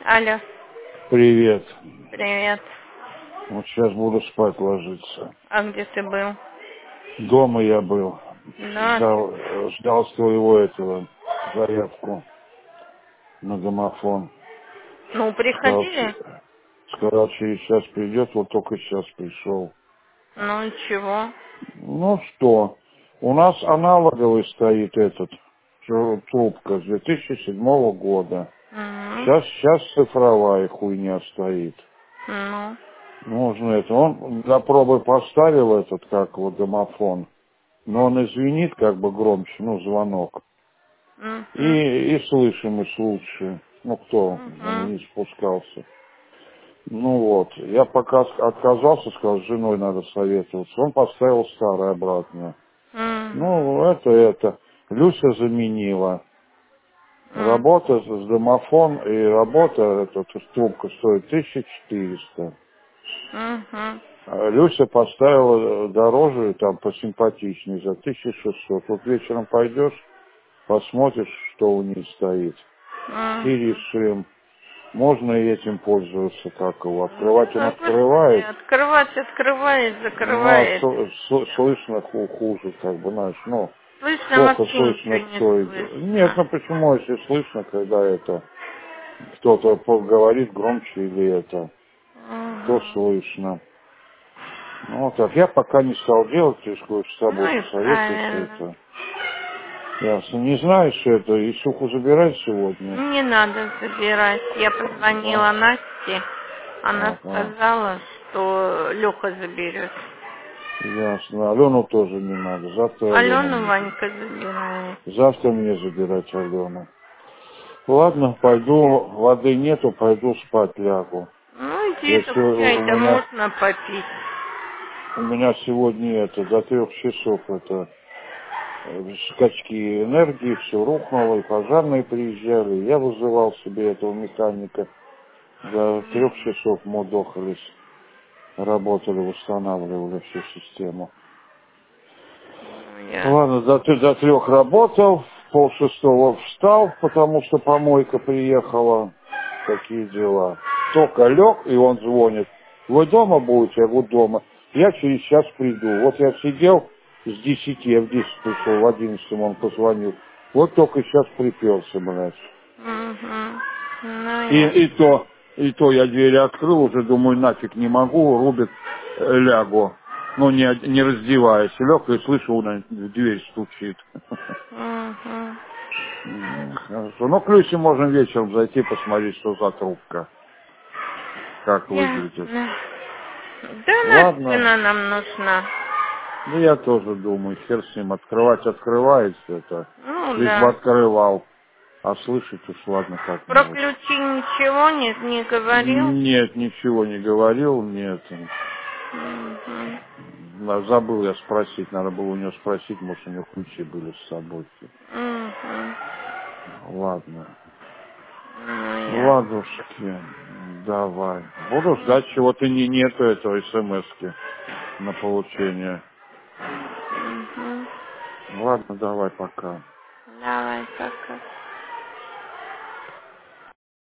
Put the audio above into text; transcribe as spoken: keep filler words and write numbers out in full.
Алло, Привет. привет. Вот сейчас буду спать ложиться. А где ты был? Дома я был. Да. Ждал, э, ждал своего этого заявку на домофон. Ну, Сказал, приходили? че- сказал, через час придет, вот только сейчас пришел. Ну, ничего. Ну что, у нас аналоговый стоит этот, тру- трубка с две тысячи седьмого года. Угу. Сейчас, сейчас цифровая хуйня стоит. Ну. Нужно это. Он для пробы поставил этот, как вот домофон. Но он извинит как бы громче, ну, звонок. Угу. И, и слышимость лучше. Ну, кто Угу. вниз спускался. Ну вот, я пока с- отказался, сказал, с женой надо советоваться. Он поставил старое обратно. Угу. Ну, это, это. Люся заменила. Работа с с домофон и работа, эта трубка стоит тысяча четыреста. Угу. А Люся поставила дороже, там, посимпатичнее, за тысячу шестьсот. Вот вечером пойдешь, посмотришь, что у них стоит, и Угу. решим. Можно и этим пользоваться, как его. Открывать он Да, господи, открывает, открывать открывает, ну, а закрывает. с- с- слышно ху- хуже, как бы, знаешь, ну, Слышно, плохо вообще слышно, ничего не кто идет. Нет, слышно. ну почему, если слышно, когда это, кто-то говорит громче или это, то Угу. слышно. Ну, вот так, я пока не стал делать, ты же с Ну собой и посоветуешься правильно. это. Ясно. Не знаешь это, Исуху забирать сегодня? Не надо забирать. Я Да. позвонила Насте. Она Ага. сказала, что Леха заберет. Ясно. Алену тоже не надо. Завтра Алену Алену мне забирать. Ванька забирает. Завтра мне забирать Алену. Ладно, пойду. Воды нету, пойду спать лягу. Ну, иди, Я это все, у гуляй-то меня, можно попить. у меня сегодня это, до трех часов это, э, скачки энергии, все рухнуло, и пожарные приезжали. Я вызывал себе этого механика. До трех М, часов мы дохались, работали, восстанавливали всю систему. Ну, я... Ладно, до, т- до трех работал, в пол шестого встал, потому что помойка приехала. Такие дела. Только лег, и он звонит. Вы дома будете? Я говорю, дома. Я через час приду. Вот я сидел с десяти, я в десять пришел, в одиннадцать он позвонил. Вот только сейчас приперся, блядь. Мгм. Ну, И, я... и то, и то я двери открыл, уже думаю, нафиг не могу, рубит, э, лягу. Ну, не, од- не раздеваясь. Лег и слышу, он в дверь стучит. Мгм. М, Хорошо. Ну, к Люсе можно вечером зайти, посмотреть, что за трубка, как выглядит. Ясно. Да, Ладно. нахрена нам нужна. Ну, я тоже думаю, хер с ним. Открывать открывается это. Ну, Лишь бы да. открывал. А слышать уж ладно Про как-нибудь. ключи ничего не, не говорил? Нет, ничего не говорил, нет. Мгм. На- Забыл я спросить, надо было у него спросить, может, у него ключи были с собой. Мгм. Ладно. Ну, я... Ладушки, давай. Буду ждать чего-то не нету этого смс-ки на получение. Мгм. Ладно, давай, пока. Давай, пока.